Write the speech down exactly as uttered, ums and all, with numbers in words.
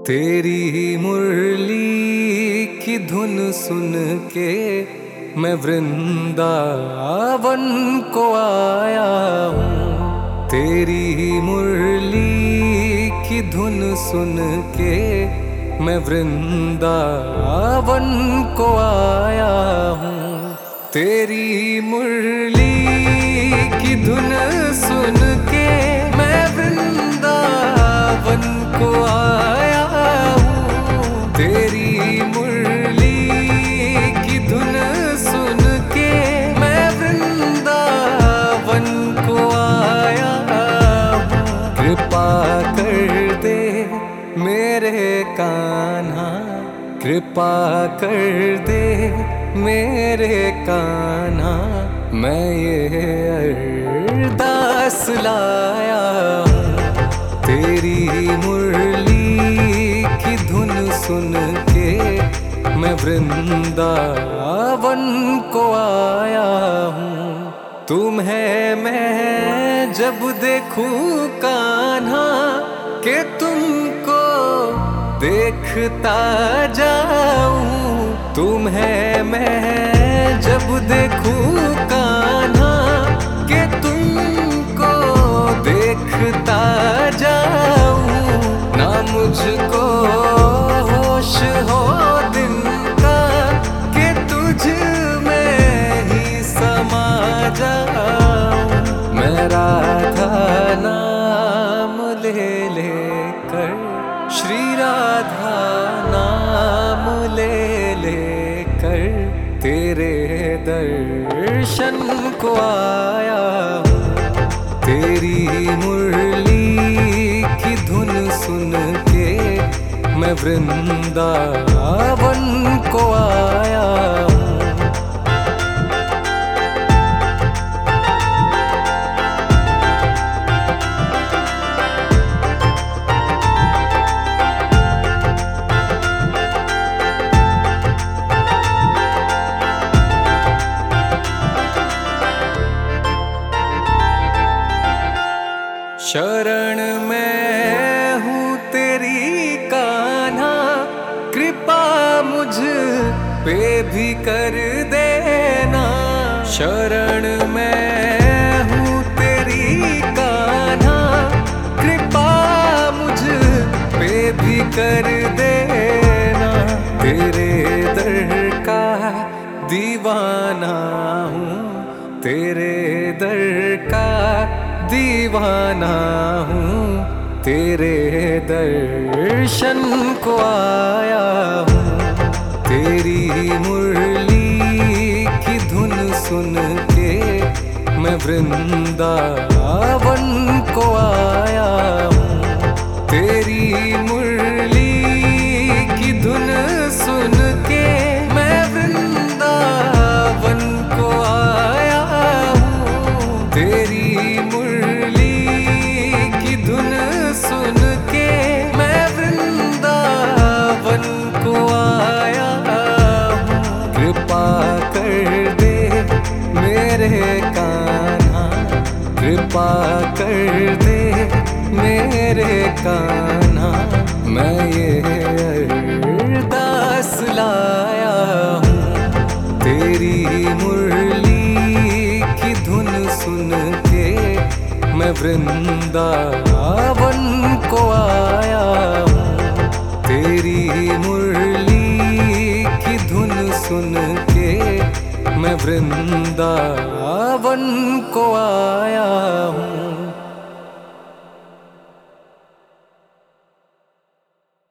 तेरी ही मुरली की धुन सुन के मैं वृंदावन को आया हूँ। तेरी ही मुरली की धुन सुन के मैं वृंदावन को आया हूँ। तेरी मुरली की धुन सुन के मैं वृंदावन को आया हूँ। तेरी मुरली की धुन सुन के मैं वृंदावन को आया हूँ। कृपा कर दे मेरे कान्हा, कृपा कर दे मेरे कान्हा, मैं ये अरदास लाया हूँ। तेरी मुरली की धुन सुन के मैं वृंदावन को आया हूँ। तुम्हें मैं जब देखूं कान्हा के तुमको देखता जाऊं। तुम्हें मैं जब देखूं कान्हा के तुमको देखता जाऊं। ना मुझको होश हो दिन का कि तुझ में ही समा जाऊं। मैं राधा नाम ले लेकर, श्री राधा नाम ले लेकर तेरे दर्शन को आया हूँ। तेरी मुरली की धुन सुन के मैं वृंदावन को आया हूँ। शरण में हूँ तेरी कान्हा, कृपा मुझ पे भी कर देना। शरण में हूँ तेरी कान्हा, कृपा मुझ पे भी कर देना। तेरे दर का दीवाना हूँ, तेरे दर का दीवाना हूँ, तेरे दर्शन को आया हूँ। तेरी मुरली की धुन सुन के मैं वृंदावन को आया हूँ। तेरी मुरली की धुन सुन के मैं वृंदावन को आया हूँ। तेरी सुन के मैं वृंदावन को आया हूँ। कृपा कर दे मेरे कान्हा, कृपा कर दे मेरे कान्हा, मैं ये अरदास लाया हूँ। तेरी मुरली की धुन सुन के मैं वृंदावन को आया हूँ। तेरी मुरली की धुन सुन के मैं वृंदावन को आया हूँ।